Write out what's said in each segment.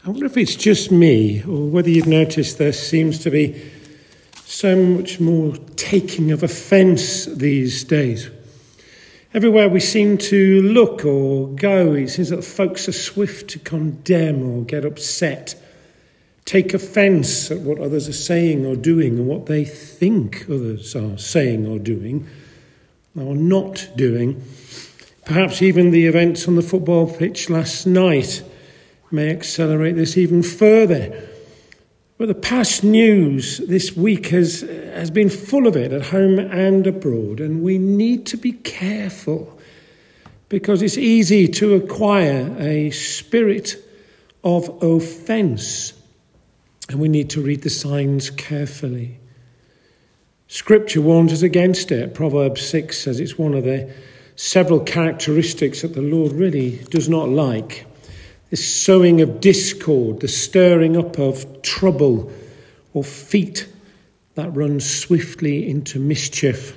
I wonder if it's just me, or whether you've noticed there seems to be so much more taking of offence these days. Everywhere we seem to look or go, it seems that folks are swift to condemn or get upset, take offence at what others are saying or doing, and what they think others are saying or doing, or not doing. Perhaps even the events on the football pitch last night may accelerate this even further. But the past news this week has been full of it at home and abroad, and we need to be careful because it's easy to acquire a spirit of offence, and we need to read the signs carefully. Scripture warns us against it. Proverbs 6 says it's one of the several characteristics that the Lord really does not like. This sowing of discord, the stirring up of trouble, or feet that run swiftly into mischief.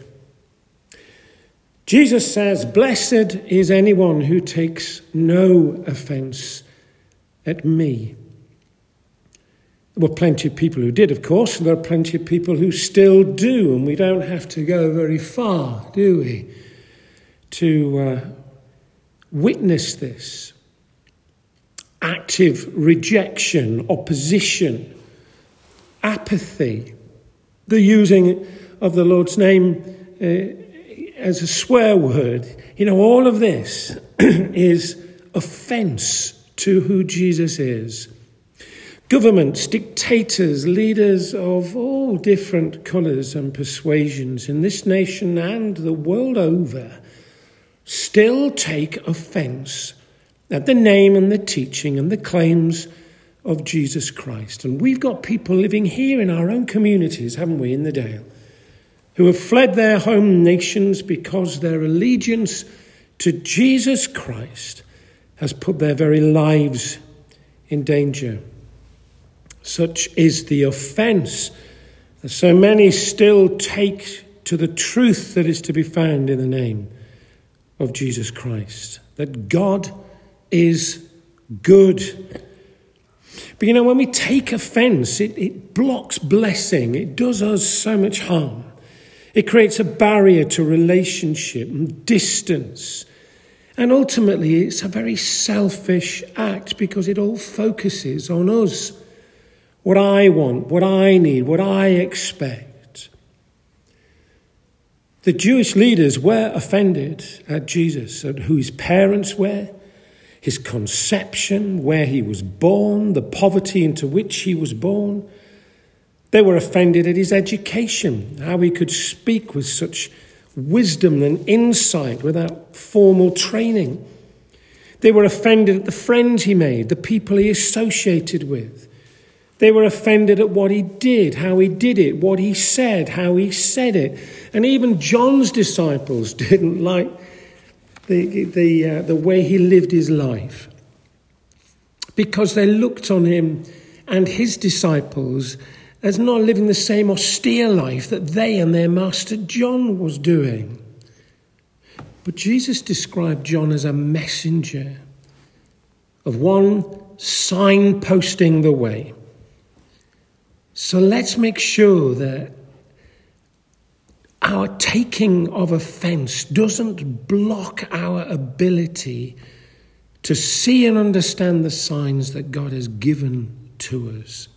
Jesus says, "Blessed is anyone who takes no offence at me." There were plenty of people who did, of course, and there are plenty of people who still do, and we don't have to go very far, do we, to witness this. Active rejection, opposition, apathy, the using of the Lord's name as a swear word. All of this is offence to who Jesus is. Governments, dictators, leaders of all different colours and persuasions in this nation and the world over still take offence at the name and the teaching and the claims of Jesus Christ. And we've got people living here in our own communities, haven't we, in the Dale, who have fled their home nations because their allegiance to Jesus Christ has put their very lives in danger. Such is the offence that so many still take to the truth that is to be found in the name of Jesus Christ, that God is good. But when we take offence, it blocks blessing. It does us so much harm. It creates a barrier to relationship and distance. And ultimately, it's a very selfish act because it all focuses on us. What I want, what I need, what I expect. The Jewish leaders were offended at Jesus, at who his parents were, his conception, where he was born, the poverty into which he was born. They were offended at his education, how he could speak with such wisdom and insight without formal training. They were offended at the friends he made, the people he associated with. They were offended at what he did, how he did it, what he said, how he said it. And even John's disciples didn't like the way he lived his life, because they looked on him and his disciples as not living the same austere life that they and their master John was doing. But Jesus described John as a messenger, of one signposting the way. So let's make sure that our taking of offence doesn't block our ability to see and understand the signs that God has given to us.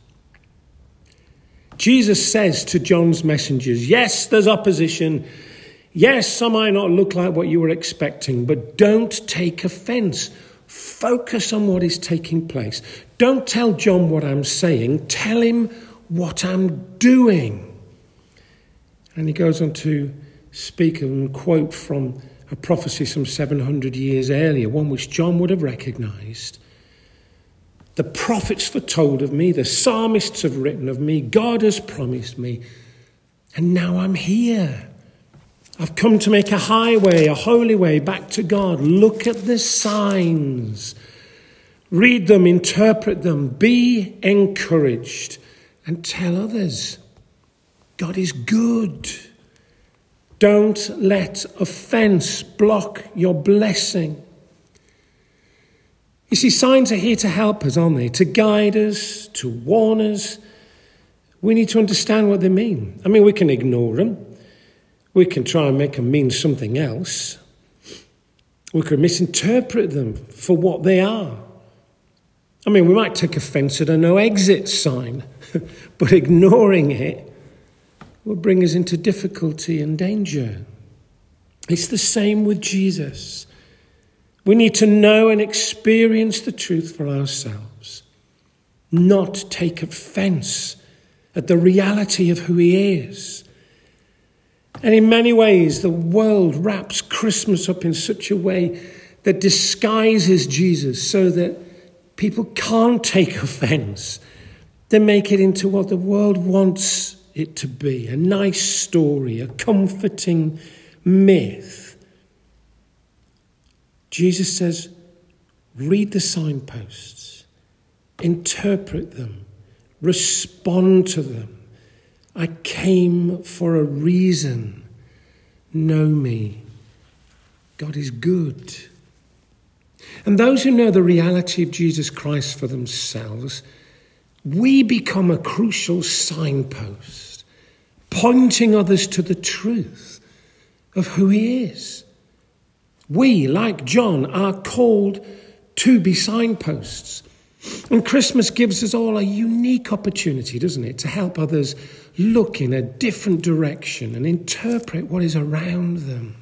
Jesus says to John's messengers, yes, there's opposition. Yes, some might not look like what you were expecting, but don't take offence. Focus on what is taking place. Don't tell John what I'm saying. Tell him what I'm doing. And he goes on to speak and quote from a prophecy some 700 years earlier, one which John would have recognised. The prophets foretold of me, the psalmists have written of me, God has promised me, and now I'm here. I've come to make a highway, a holy way back to God. Look at the signs. Read them, interpret them, be encouraged, and tell others. God is good. Don't let offence block your blessing. You see, signs are here to help us, aren't they? To guide us, to warn us. We need to understand what they mean. I mean, we can ignore them. We can try and make them mean something else. We could misinterpret them for what they are. I mean, we might take offence at a no exit sign, but ignoring it will bring us into difficulty and danger. It's the same with Jesus. We need to know and experience the truth for ourselves, not take offence at the reality of who he is. And in many ways, the world wraps Christmas up in such a way that disguises Jesus so that people can't take offence. They make it into what the world wants it to be, a nice story, a comforting myth. Jesus says, read the signposts, interpret them, respond to them. I came for a reason. Know me. God is good. And those who know the reality of Jesus Christ for themselves, we become a crucial signpost, pointing others to the truth of who he is. We, like John, are called to be signposts. And Christmas gives us all a unique opportunity, doesn't it, to help others look in a different direction and interpret what is around them.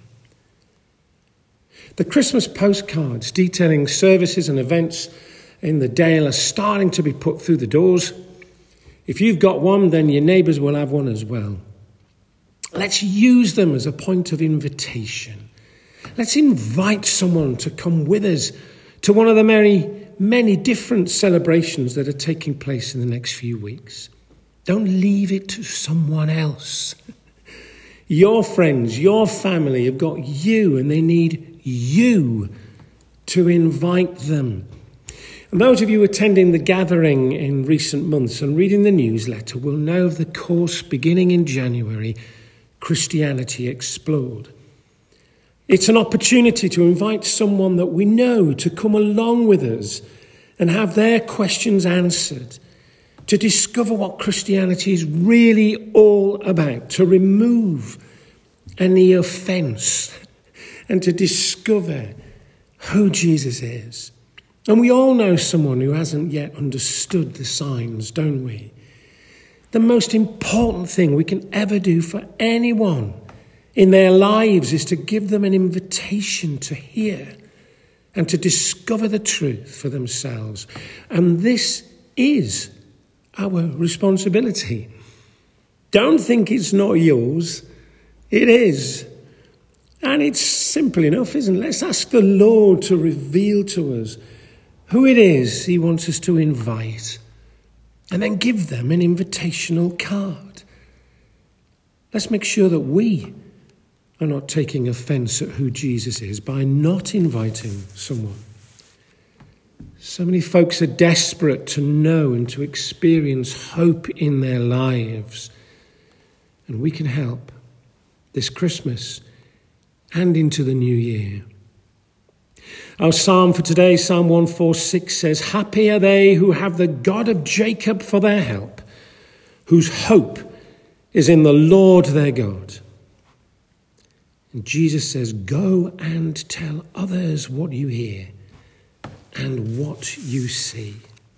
The Christmas postcards detailing services and events in the Dale are starting to be put through the doors. If you've got one, then your neighbours will have one as well. Let's use them as a point of invitation. Let's invite someone to come with us to one of the many different celebrations that are taking place in the next few weeks. Don't leave it to someone else. Your friends, your family have got you, and they need you to invite them. And those of you attending the gathering in recent months and reading the newsletter will know of the course beginning in January, Christianity Explored. It's an opportunity to invite someone that we know to come along with us and have their questions answered, to discover what Christianity is really all about, to remove any offence and to discover who Jesus is. And we all know someone who hasn't yet understood the signs, don't we? The most important thing we can ever do for anyone in their lives is to give them an invitation to hear and to discover the truth for themselves. And this is our responsibility. Don't think it's not yours. It is. And it's simple enough, isn't it? Let's ask the Lord to reveal to us who it is he wants us to invite, and then give them an invitational card. Let's make sure that we are not taking offence at who Jesus is by not inviting someone. So many folks are desperate to know and to experience hope in their lives. And we can help this Christmas and into the new year. Our psalm for today, Psalm 146, says, "Happy are they who have the God of Jacob for their help, whose hope is in the Lord their God." And Jesus says, "Go and tell others what you hear and what you see.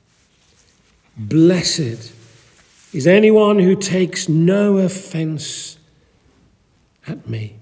Blessed is anyone who takes no offence at me."